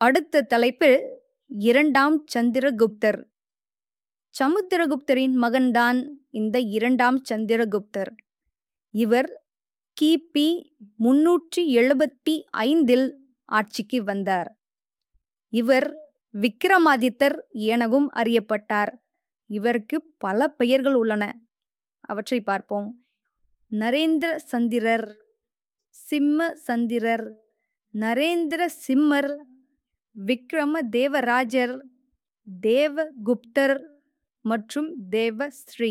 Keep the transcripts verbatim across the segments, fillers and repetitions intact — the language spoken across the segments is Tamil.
அடுத்த தலைப்பு இரண்டாம் சந்திரகுப்தர். சமுத்திரகுப்தரின் மகன்தான் இந்த இரண்டாம் சந்திரகுப்தர். இவர் கிபி முன்னூற்றி எழுபத்தி ஐந்தில் ஆட்சிக்கு வந்தார். இவர் விக்ரமாதித்தர் எனவும் அறியப்பட்டார். இவருக்கு பல பெயர்கள் உள்ளன, அவற்றை பார்ப்போம். நரேந்திர சந்திரர், சிம்ம சந்திரர், நரேந்திர சிம்மர், விக்ரம தேவராஜர், தேவகுப்தர் மற்றும் தேவஸ்ரீ.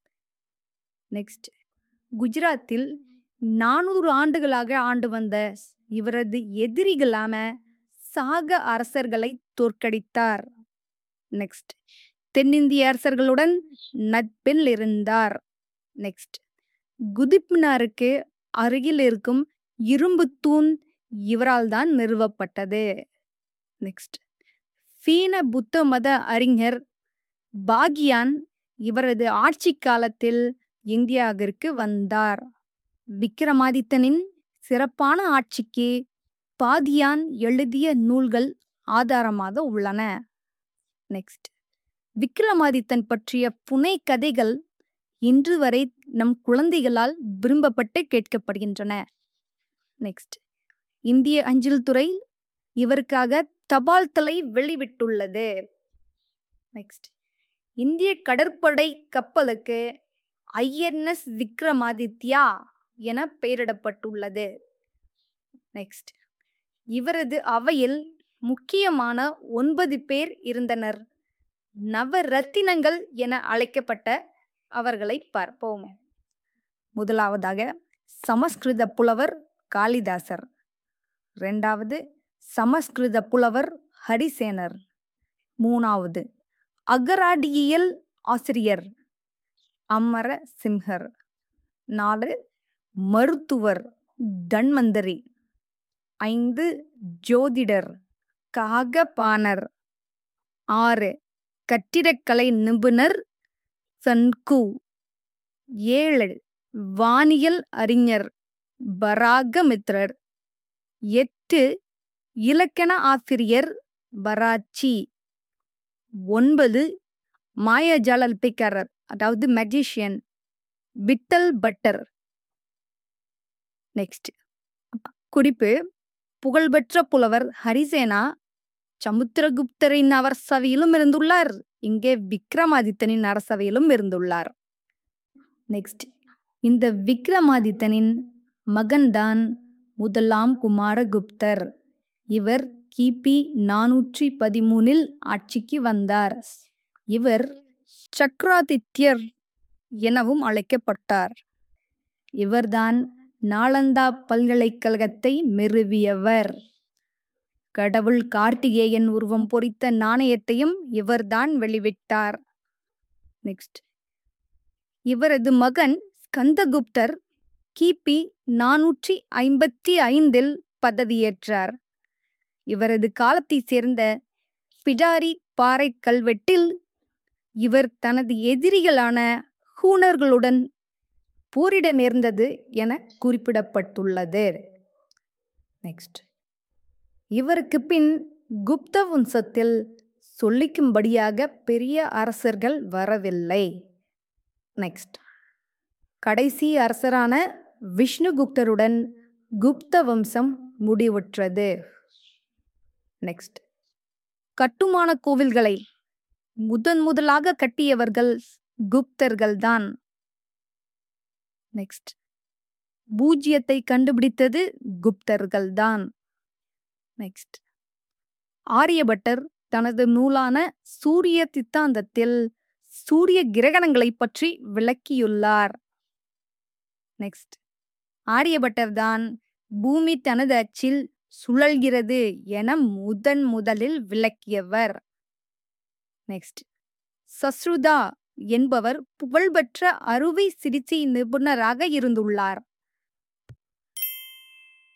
நெக்ஸ்ட், குஜராத்தில் நானூறு ஆண்டுகளாக ஆண்டு வந்த இவரது எதிரிகளான சாக அரசர்களை தோற்கடித்தார். நெக்ஸ்ட், தென்னிந்திய அரசர்களுடன் நட்பில் இருந்தார். நெக்ஸ்ட், குதிப்னாருக்கு அருகில் இருக்கும் இரும்பு தூண் இவரால் தான் நிறுவப்பட்டது. நெக்ஸ்ட், சீன புத்த மத அறிஞர் பாகியான் இவரது ஆட்சி காலத்தில் இந்தியாவிற்கு வந்தார். விக்ரமாதித்தனின் சிறப்பான ஆட்சிக்கு பாதியான் எழுதிய நூல்கள் ஆதாரமாக உள்ளன. நெக்ஸ்ட், விக்ரமாதித்தன் பற்றிய புனை கதைகள் இன்று வரை நம் குழந்தைகளால் விரும்பப்பட்டு கேட்கப்படுகின்றன. நெக்ஸ்ட், இந்திய அஞ்சல் துறை இவருக்காக தபால் தலை வெளிவிட்டுள்ளது. நெக்ஸ்ட், இந்திய கடற்படை கப்பலுக்கு ஐஎன்எஸ் விக்ரமாதித்யா என பெயரிடப்பட்டுள்ளது. நெக்ஸ்ட், இவரது அவையில் முக்கியமான ஒன்பது பேர் இருந்தனர். நவரத்தினங்கள் என அழைக்கப்பட்ட அவர்களை பார்ப்போம். முதலாவதாக சமஸ்கிருத புலவர் காளிதாசர். இரண்டாவது சமஸ்கிருத புலவர் ஹரிசேனர். மூணாவது அகராடியியல் ஆசிரியர் அமர சிம்ஹர். நாலு மருத்துவர் தன்வந்தரி. ஐந்து ஜோதிடர் காகபானர். ஆறு கட்டிடக்கலை நிபுணர் சன்கு. ஏழு வானியல் அறிஞர் பராகமித்ரர். எட்டு இலக்கண ஆசிரியர் பராச்சி. ஒன்பது மாயாஜாலப்பிக்காரர் அதாவது மெஜிஷியன் விட்டல் பட்டர். நெக்ஸ்ட், குறிப்பு: புகழ்பெற்ற புலவர் ஹரிசேனா சமுத்திரகுப்தரின் அரசவையிலும் இருந்துள்ளார். இங்கே விக்ரமாதித்தனின் அரசவையிலும் இருந்துள்ளார். நெக்ஸ்ட், இந்த விக்ரமாதித்தனின் மகன்தான் முதலாம் குமாரகுப்தர். இவர் கிபி நானூற்றி பதிமூனில் ஆட்சிக்கு வந்தார். இவர் சக்கராதித்யர் எனவும் அழைக்கப்பட்டார். இவர்தான் நாலந்தா பல்கலைக்கழகத்தை நிறுவியவர். கடவுள் கார்த்திகேயன் உருவம் பொறித்த நாணயத்தையும் இவர்தான் வெளிவிட்டார். நெக்ஸ்ட், இவரது மகன் ஸ்கந்தகுப்தர் கிபி நானூற்றி ஐம்பத்தி ஐந்தில் பதவியேற்றார். இவரது காலத்தை சேர்ந்த பிடாரி பாறை கல்வெட்டில் இவர் தனது எதிரிகளான ஹூணர்களுடன் போரிட நேர்ந்தது என குறிப்பிடப்பட்டுள்ளது. நெக்ஸ்ட், இவருக்கு பின் குப்த வம்சத்தில் சொல்லிக்கும்படியாக பெரிய அரசர்கள் வரவில்லை. நெக்ஸ்ட், கடைசி அரசரான விஷ்ணுகுப்தருடன் குப்த வம்சம் முடிவுற்றது. நெக்ஸ்ட், கட்டுமான கோவில்களை முதன் முதலாக கட்டியவர்கள் குப்தர்கள்தான். நெக்ஸ்ட், பூஜ்யத்தை கண்டுபிடித்தது குப்தர்கள்தான். நெக்ஸ்ட், ஆரியபட்டர் தனது நூலான சூரிய சித்தாந்தத்தில் சூரிய கிரகணங்களை பற்றி விளக்கியுள்ளார். நெக்ஸ்ட், ஆரியபட்டர் தான் பூமி தனது அச்சில் சுழல்கிறது என முதன் முதலில் விளக்கியவர். நெக்ஸ்ட், சஸ்ருதா என்பவர் புகழ்பெற்ற அறுவை சிகிச்சை நிபுணராக இருந்துள்ளார்.